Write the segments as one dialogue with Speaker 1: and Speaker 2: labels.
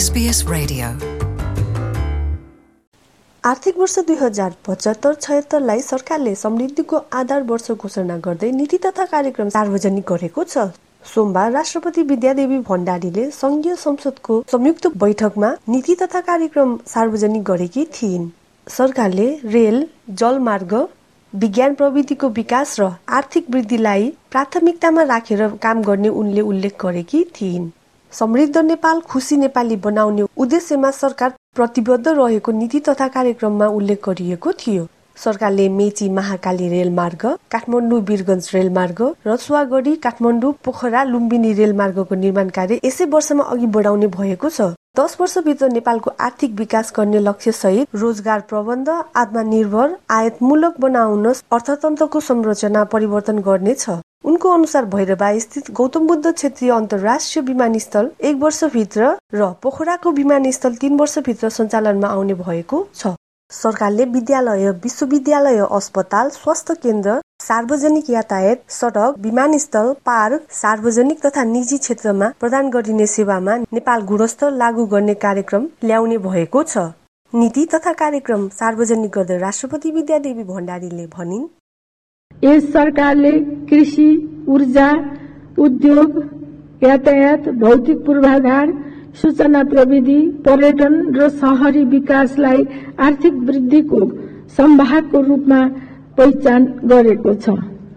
Speaker 1: SBS Radio.
Speaker 2: आर्थिक वर्ष 2075-76 लाई सरकारले समृद्धिको आधार वर्ष घोषणा गर्दै नीति तथा कार्यक्रम सार्वजनिक गरेको छ। सोमबार राष्ट्रपति विद्यादेवी भण्डारीले संघीय संसदको संयुक्त बैठकमा नीति तथा कार्यक्रम सार्वजनिक गरेकी थिइन्। सरकारले रेल, जलमार्ग, विज्ञान प्रविधिको विकास र आर्थिक वृद्धिलाई प्राथमिकतामा राखेर काम गर्ने उनले उल्लेख गरेकी थिइन्। समृद्ध नेपाल, खुशी नेपाली बनाउने उद्देश्यमा सरकार प्रतिबद्ध रहेको नीति तथा कार्यक्रममा उल्लेख गरिएको थियो। सरकारले मेची महाकाली रेलमार्ग, काठमाडौँ वीरगञ्ज रेलमार्ग, रसुवागढी काठमाडौँ पोखरा लुम्बिनी रेलमार्गको निर्माण कार्य यसै वर्षमा अघि बढाउने भएको छ। 10 वर्षभित्र नेपालको आर्थिक विकास गर्ने लक्ष्य सहित रोजगार प्रबन्ध, आत्मनिर्भर, आयातमूलक बनाउन अर्थतन्त्रको संरचना परिवर्तन गर्नेछ। उनको अनुसार भैरवा स्थित गौतम बुद्ध क्षेत्रीय अन्तर्राष्ट्रिय विमानस्थल 1 वर्षभित्र र पोखराको विमानस्थल 3 वर्षभित्र सञ्चालनमा आउने भएको छ। सरकारले विद्यालय, विश्वविद्यालय, अस्पताल, स्वास्थ्य केन्द्र, सार्वजनिक यातायात, सडक, विमानस्थल, पार्क, सार्वजनिक तथा निजी क्षेत्रमा प्रदान गरिने सेवामा नेपाल गुणस्तर लागू गर्ने कार्यक्रम ल्याउने भएको छ। नीति तथा कार्यक्रम सार्वजनिक गर्दै राष्ट्रपति विद्यादेवी भण्डारीले भनिन्,
Speaker 3: यस सरकारले कृषि, ऊर्जा, उद्योग, यातायात, भौतिक पूर्वाधार, सूचना प्रविधि, पर्यटन र शहरी विकासलाई आर्थिक वृद्धिको संवाहकको रूपमा पहिचान गरेको छ।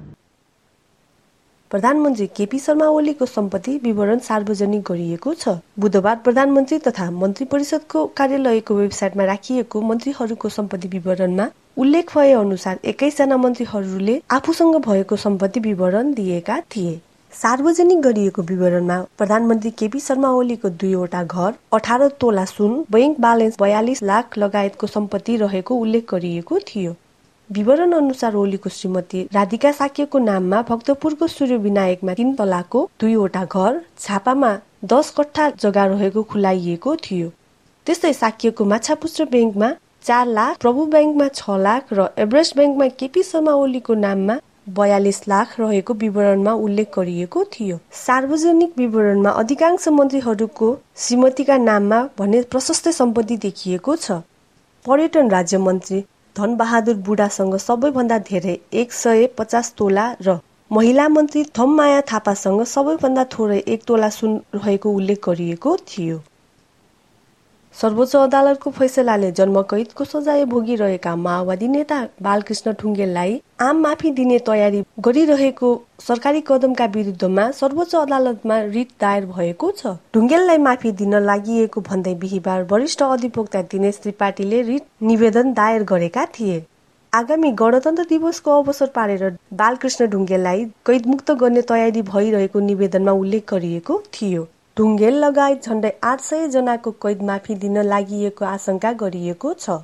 Speaker 2: प्रधानमन्त्री केपी शर्मा ओलीको सम्पत्ति विवरण सार्वजनिक गरिएको छ। बुधबार प्रधानमन्त्री तथा मन्त्री परिषदको कार्यालयको वेबसाइटमा राखिएको मन्त्रीहरूको सम्पत्ति विवरणमा उल्लेख भए अनुसार 21 जना मन्त्रीहरूले आफूसँग भएको सम्पत्ति विवरण दिएका थिए। सार्वजनिक गरिएको विवरणमा प्रधानमन्त्री केपी शर्मा ओलीको 2वटा घर, 18 तोला सुन, बैंक ब्यालेन्स 42 लाख लगायतको सम्पत्ति रहेको उल्लेख गरिएको थियो। विवरण अनुसार ओलीको श्रीमती राधिका साक्यको नाममा भक्तपुरको सूर्य विनायकमा 3 तलाको 2वटा घर, छापामा 10 कट्ठा जग्गा रहेको खुलाइएको थियो। त्यस्तै साक्यको माछापुच्छ्रे बैंकमा 4 लाख, प्रभु बैंकमा 6 लाख र एभरेस्ट बैंकमा केपी शर्मा ओलीको नाममा 42 लाख रहेको विवरणमा उल्लेख गरिएको थियो। सार्वजनिक विवरणमा अधिकांश मन्त्रीहरूको श्रीमतीका नाममा भने प्रशस्त सम्पत्ति देखिएको छ। पर्यटन राज्य मन्त्री धनबहादुर बुढासँग सबैभन्दा धेरै 150 तोला र महिला मन्त्री थममाया थापासँग सबैभन्दा थोरै 1 तोला सुन रहेको उल्लेख गरिएको थियो। सर्वोच्च अदालतको फैसलाले जन्मकैदको सजाय भोगिरहेका माओवादी नेता बालकृष्ण ढुङ्गेललाई आम माफी दिने तयारी गरिरहेको सरकारी कदमका विरुद्धमा सर्वोच्च अदालतमा रिट दायर भएको छ। ढुङ्गेललाई माफी दिन लागि भन्दै बिहीबार वरिष्ठ अधिवक्ता दिनेश त्रिपाठीले रिट निवेदन दायर गरेका थिए। आगामी गणतन्त्र दिवसको अवसर पारेर बालकृष्ण ढुङ्गेललाई कैदमुक्त गर्ने तयारी भइरहेको निवेदनमा उल्लेख गरिएको थियो। ढुङ्गेल लगायत झण्डै 800 जनाको कैद माफी दिन लागि आशंका गरिएको छ।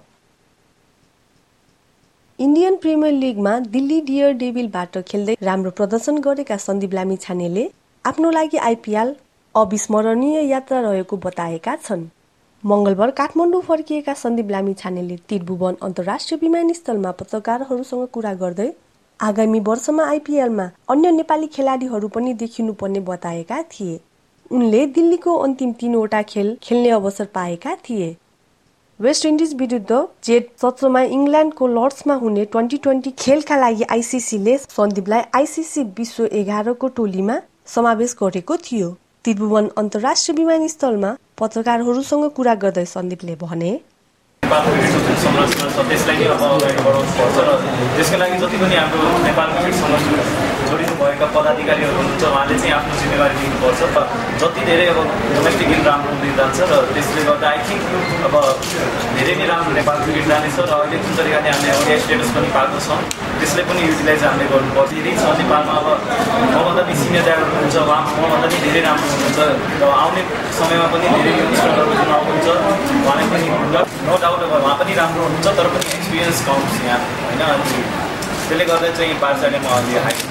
Speaker 2: इन्डियन प्रिमियर लिगमा दिल्ली डियर डेभिलबाट खेल्दै राम्रो प्रदर्शन गरेका सन्दीप लामिछानेले आफ्नो लागि आइपिएल अविस्मरणीय यात्रा रहेको बताएका छन्। मंगलबार काठमाडौँ फर्किएका सन्दीप लामिछानेले त्रिभुवन अन्तर्राष्ट्रिय विमानस्थलमा पत्रकारहरूसँग कुरा गर्दै आगामी वर्षमा आइपिएलमा अन्य नेपाली खेलाडीहरू पनि देखिनुपर्ने बताएका थिए। उनले दिल्लीको अन्तिम 3वटा खेल खेल्ने अवसर पाएका थिए। वेस्ट इन्डिज विरुद्ध जेठ 17मा इङ्ल्यान्डको लर्ड्समा हुने 2020 खेलका लागि आइसिसीले सन्दीपलाई आइसिसी विश्व 11 को टोलीमा समावेश गरेको थियो। त्रिभुवन अन्तर्राष्ट्रिय विमानस्थलमा पत्रकारहरूसँग कुरा गर्दै सन्दीपले भने,
Speaker 4: संरचना छ त्यसलाई नै अब अगाडि बढाउनु पर्छ र त्यसको लागि जति पनि हाम्रो नेपाल क्रिकेटसँग जोडिनु भएका पदाधिकारीहरू हुनुहुन्छ उहाँले चाहिँ आफ्नो जिम्मेवारी लिनुपर्छ। जति धेरै अब डोमेस्टिक गेम राम्रो हुँदै जान्छ र त्यसले गर्दा आई थिङ्क अब धेरै नै राम्रो नेपाल क्रिकेट जानेछ र अहिले जुन तरिकाले हामीले ओडिआई स्टेटस पनि पाएको छौँ त्यसले पनि युटिलाइज हामीले गर्नुपर्छ। धेरै छ नेपालमा अब मभन्दा पनि सिनियर ड्राइभर हुनुहुन्छ, उहाँ मभन्दा पनि धेरै राम्रो हुनुहुन्छ र आउने समयमा पनि धेरै यङ्स्टरहरू जुन आउनुहुन्छ उहाँले पनि नो डाउट उहाँ पनि राम्रो हुनुहुन्छ तर पनि एक्सपिरियन्स कम छ यहाँ होइन। अनि त्यसले गर्दा चाहिँ पाठशाला म अलि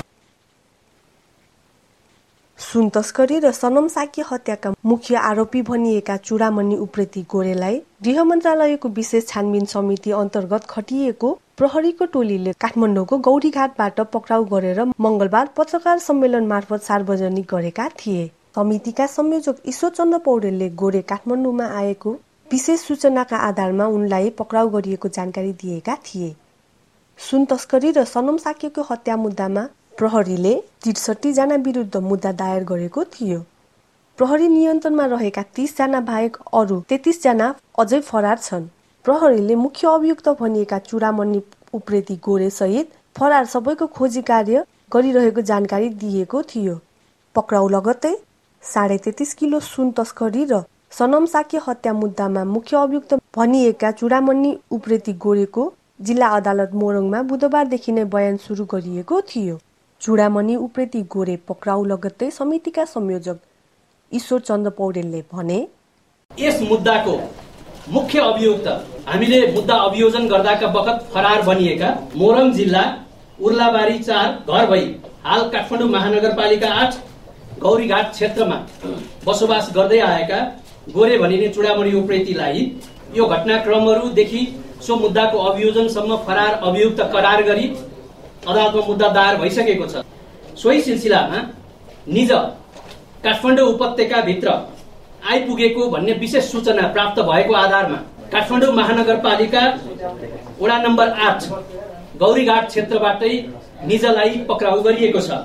Speaker 2: सुन तस्करी र सनम साक्य हत्याका मुख्य आरोपी भनिएका चुडामणि उप्रेती गोरेलाई गृह मन्त्रालयको विशेष छानबिन समिति अन्तर्गत खटिएको प्रहरीको टोलीले काठमाडौँको गौरीघाटबाट पक्राउ गरेर मंगलबार पत्रकार सम्मेलन मार्फत सार्वजनिक गरेका थिए। समितिका संयोजक ईश्वरचन्द्र पौडेलले गोरे काठमाडौँमा आएको विशेष सूचनाका आधारमा उनलाई पक्राउ गरिएको जानकारी दिएका थिए। सुन तस्करी र सनम साक्यको हत्या मुद्दामा प्रहरीले 63 जना विरुद्ध मुद्दा दायर गरेको थियो। प्रहरी नियन्त्रणमा रहेका 30 जना बाहेक अरू 33 जना अझै फरार छन्। प्रहरीले मुख्य अभियुक्त भनिएका चुडामणि उप्रेती गोरे सहित फरार सबैको खोजी कार्य गरिरहेको जानकारी दिएको थियो। पक्राउ लगत्तै 33.5 किलो सुन तस्करी र सनम साक्य हत्या मुद्दामा मुख्य अभियुक्त भनिएका चुडामणि उप्रेती गोरेको जिल्ला अदालत मोरङमा बुधबारदेखि नै बयान सुरु गरिएको थियो। चुडामणि उप्रेती गोरे पक्राउ लगत्तै समितिका संयोजक ईश्वरचन्द्र पौडेलले भने,
Speaker 1: यस मुद्दाको मुख्य अभियुक्त हामीले मुद्दा अभियोजन गर्दाका बखत फरार बनिएका मोरङ जिल्ला उर्लाबारी 4 घर भई हाल काठमाडौँ महानगरपालिका 8 गौरीघाट क्षेत्रमा बसोबास गर्दै आएका गोरे भनिने चुडामणि उप्रेतीलाई यो घटनाक्रमहरूदेखि सो मुद्दाको अभियोजनसम्म फरार अभियुक्त करार गरी अदालतमा मुद्दा दायर भइसकेको छ। सोही सिलसिलामा निज काठमाडौँ उपत्यकाभित्र आइपुगेको भन्ने विशेष सूचना प्राप्त भएको आधारमा काठमाडौँ महानगरपालिका वडा नम्बर 8 गौरीघाट क्षेत्रबाटै निजलाई पक्राउ गरिएको छ।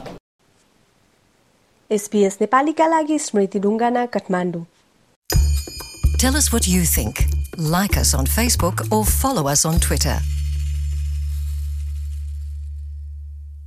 Speaker 2: SBS नेपालीका लागि स्मृति Dhungana, Kathmandu.
Speaker 5: Tell us what you think. Like us on Facebook or follow us on Twitter.